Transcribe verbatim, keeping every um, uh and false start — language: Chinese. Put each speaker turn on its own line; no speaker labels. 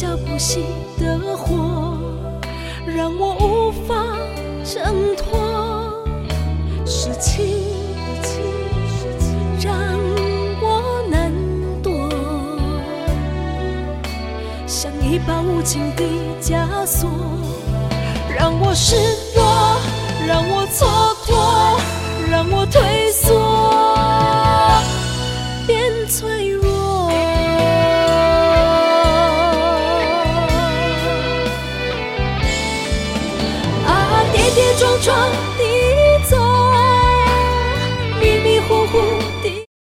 浇不熄的火，让我无法挣脱。事情让我难躲，像一把无情的枷锁，让我失落，让我蹉跎，让我退缩，变脆弱。啊，跌跌撞撞